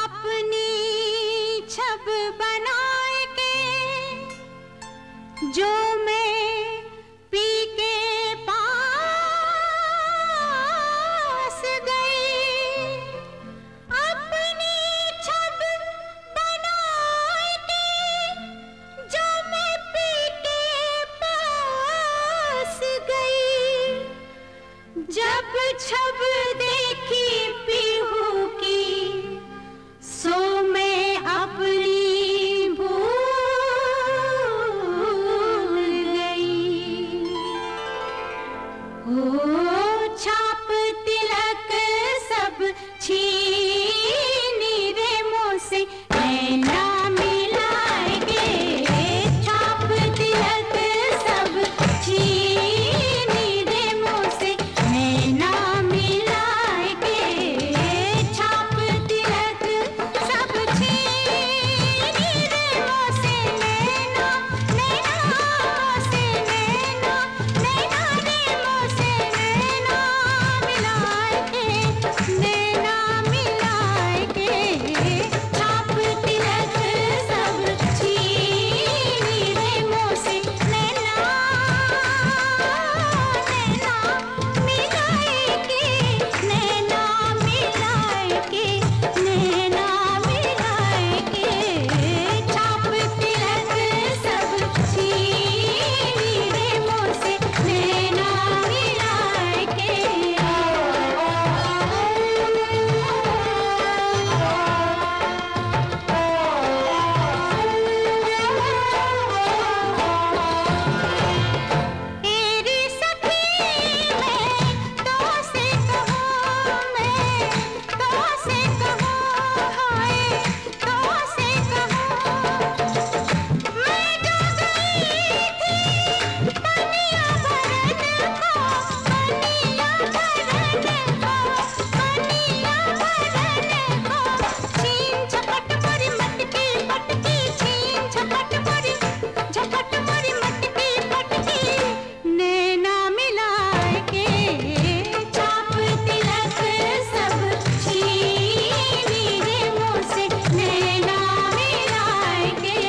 अपनी छब बनाए के जो मैं पी के पास गई, अपनी छब बनाए के जो मैं पी के पास गई, जब छब देखी पीहू की सो मैं अपनी भूल गई। ओ छाप तिलक सब छीनी रे मुँह से नैना मिलाएंगे, छाप तिलक सब छीनी रे मुँह से नैना मिलाएंगे, छाप तिलक सब छीनी रे मुँह से नैना, नैना से नैना, नैना रे मुँह से नैना मिलाएंगे, नैना मिलाएंगे, छाप तिलक सब छीनी रे मुँह से नैना, नैना मिलाएंगे, नैना मिलाएंगे, नैना मिलाएंगे, छाप तिलक सब छीनी रे मुँह से नैना मिलाएंगे। तेरी सखी मैं तो से कहूँ, मैं तो से कहूँ, हाय तो से कहूँ, मैं जो गई थी पनिया भरन को, पनिया भरन को, पनिया भरन को, छीन झपट मोरी मटकी पटकी, छीन झपट मोरी झपट मोरी मटकी पटकी, नैना मिलाएंगे, छाप तिलक सब छीनी रे मुँह से नैना मिलाएंगे।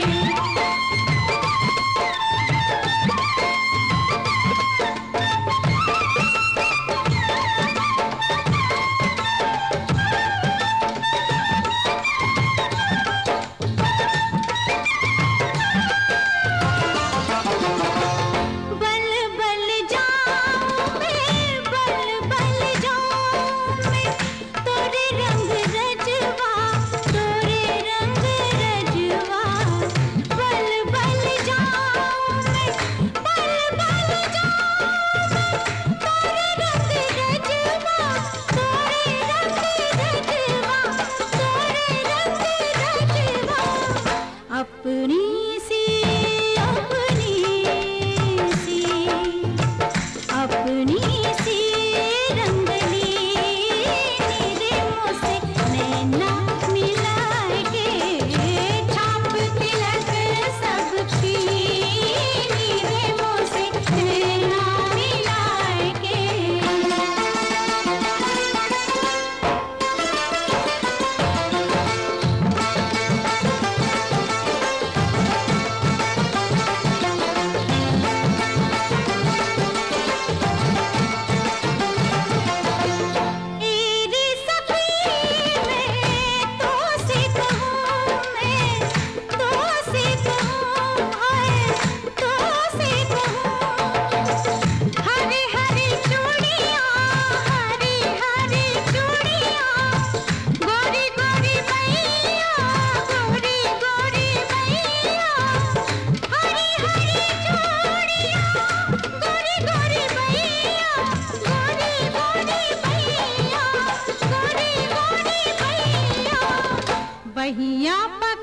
बल बल जाऊं मैं, बल बल जाऊं मैं, तोरे रंग रजवा, तोरे रंग रजवा, बल बल जाऊं मैं, बल बल जाऊं मैं, तोरे रंग रजवा, तोरे रंग रजवा, तोरे रंग रजवा, अपनी सी अपनी सी रंगली रे मुँह से नैना मिलाएंगे, छाप तिलक सब छीनी रे मुँह से नैना मिलाएंगे। तेरी सखी मैं तो से कहूँ, मैं तो से कहूँ, हाय तो से कहूँ, हरी हरी चूड़ियाँ, हरी हरी चूड़ियाँ, गोरी गोरी मैया, गोरी गोरी मैया, हरी हरी चूड़ियाँ, गोरी गोरी मैया, गोरी गोरी मैया, गोरी गोरी मैया, बहिया पर